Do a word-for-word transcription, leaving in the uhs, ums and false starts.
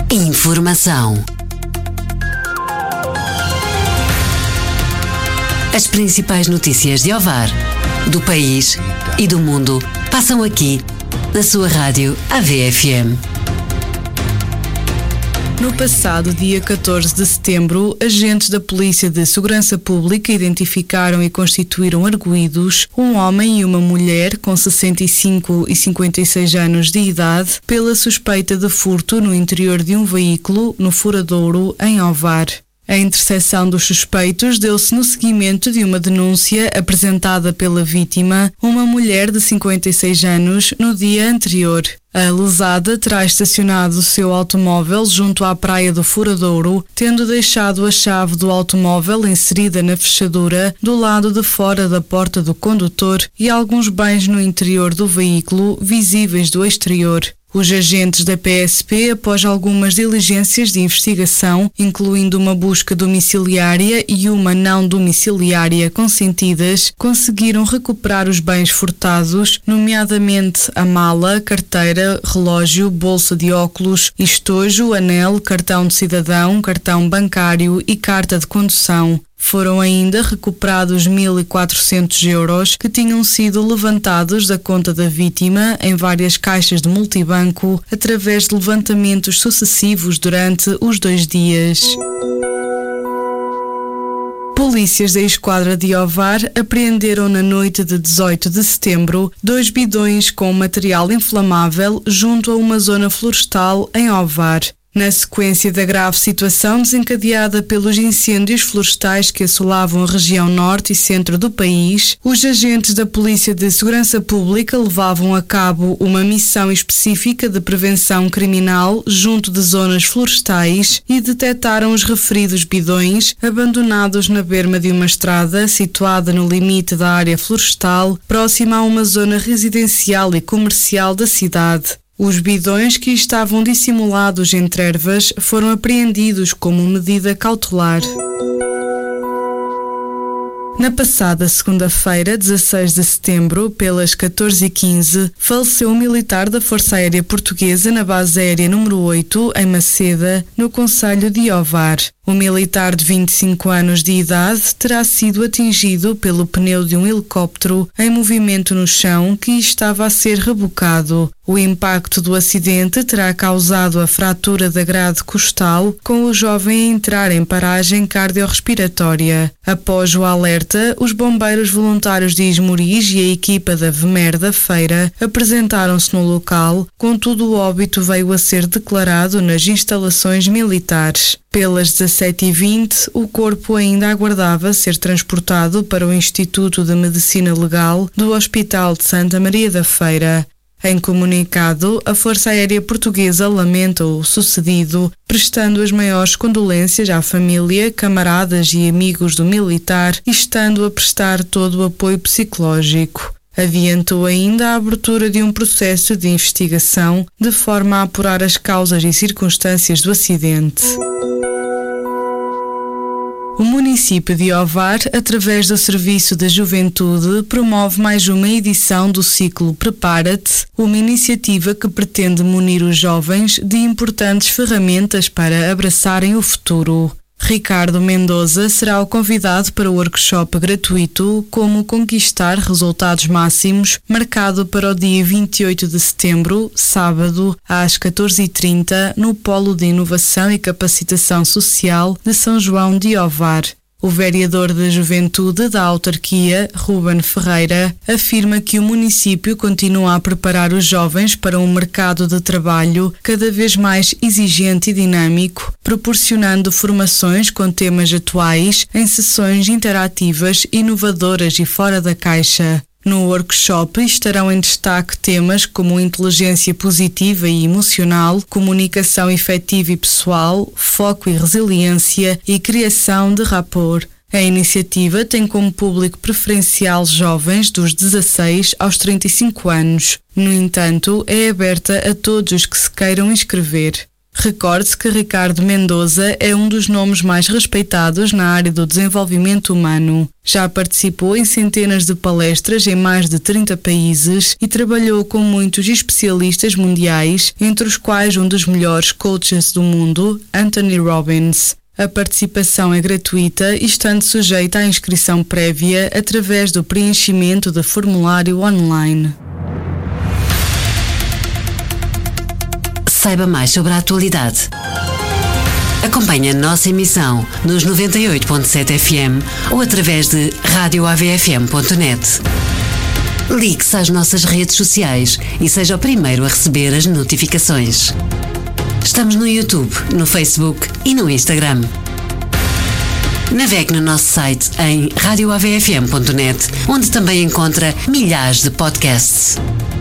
Informação. As principais notícias de Ovar, do país e do mundo passam aqui na sua rádio A V F M. No passado dia catorze de setembro, agentes da Polícia de Segurança Pública identificaram e constituíram arguidos um homem e uma mulher com sessenta e cinco e cinquenta e seis anos de idade pela suspeita de furto no interior de um veículo no Furadouro, em Ovar. A interseção dos suspeitos deu-se no seguimento de uma denúncia apresentada pela vítima, uma mulher de cinquenta e seis anos, no dia anterior. A lesada terá estacionado o seu automóvel junto à praia do Furadouro, tendo deixado a chave do automóvel inserida na fechadura do lado de fora da porta do condutor e alguns bens no interior do veículo visíveis do exterior. Os agentes da P S P, após algumas diligências de investigação, incluindo uma busca domiciliária e uma não domiciliária consentidas, conseguiram recuperar os bens furtados, nomeadamente a mala, carteira, relógio, bolsa de óculos, estojo, anel, cartão de cidadão, cartão bancário e carta de condução. Foram ainda recuperados mil e quatrocentos euros que tinham sido levantados da conta da vítima em várias caixas de multibanco através de levantamentos sucessivos durante os dois dias. Polícias da Esquadra de Ovar apreenderam na noite de dezoito de setembro dois bidões com material inflamável junto a uma zona florestal em Ovar. Na sequência da grave situação desencadeada pelos incêndios florestais que assolavam a região norte e centro do país, os agentes da Polícia de Segurança Pública levavam a cabo uma missão específica de prevenção criminal junto de zonas florestais e detectaram os referidos bidões abandonados na berma de uma estrada situada no limite da área florestal, próxima a uma zona residencial e comercial da cidade. Os bidões, que estavam dissimulados entre ervas, foram apreendidos como medida cautelar. Na passada segunda-feira, dezasseis de setembro, pelas catorze e quinze, faleceu um militar da Força Aérea Portuguesa na base aérea número oito, em Maceda, no concelho de Ovar. O militar de vinte e cinco anos de idade terá sido atingido pelo pneu de um helicóptero em movimento no chão que estava a ser rebocado. O impacto do acidente terá causado a fratura da grade costal, com o jovem a entrar em paragem cardiorrespiratória. Após o alerta, os bombeiros voluntários de Esmoriz e a equipa da V M E R da Feira apresentaram-se no local, contudo o óbito veio a ser declarado nas instalações militares. Pelas dezassete e vinte, o corpo ainda aguardava ser transportado para o Instituto de Medicina Legal do Hospital de Santa Maria da Feira. Em comunicado, a Força Aérea Portuguesa lamenta o sucedido, prestando as maiores condolências à família, camaradas e amigos do militar e estando a prestar todo o apoio psicológico. Adiantou ainda a abertura de um processo de investigação de forma a apurar as causas e circunstâncias do acidente. O município de Ovar, através do Serviço da Juventude, promove mais uma edição do ciclo Prepara-te, uma iniciativa que pretende munir os jovens de importantes ferramentas para abraçarem o futuro. Ricardo Mendoza será o convidado para o workshop gratuito Como Conquistar Resultados Máximos, marcado para o dia vinte e oito de setembro, sábado, às catorze e trinta, no Polo de Inovação e Capacitação Social de São João de Ovar. O vereador da Juventude da autarquia, Ruben Ferreira, afirma que o município continua a preparar os jovens para um mercado de trabalho cada vez mais exigente e dinâmico, proporcionando formações com temas atuais em sessões interativas, inovadoras e fora da caixa. No workshop estarão em destaque temas como inteligência positiva e emocional, comunicação efetiva e pessoal, foco e resiliência e criação de rapport. A iniciativa tem como público preferencial jovens dos dezasseis aos trinta e cinco anos. No entanto, é aberta a todos os que se queiram inscrever. Recorde-se que Ricardo Mendoza é um dos nomes mais respeitados na área do desenvolvimento humano. Já participou em centenas de palestras em mais de trinta países e trabalhou com muitos especialistas mundiais, entre os quais um dos melhores coaches do mundo, Anthony Robbins. A participação é gratuita e estando sujeita à inscrição prévia através do preenchimento de formulário online. Saiba mais sobre a atualidade. Acompanhe a nossa emissão nos noventa e oito ponto sete F M ou através de rádio A V F M ponto net. Ligue-se às nossas redes sociais e seja o primeiro a receber as notificações. Estamos no YouTube, no Facebook e no Instagram. Navegue no nosso site em rádio A V F M ponto net, onde também encontra milhares de podcasts.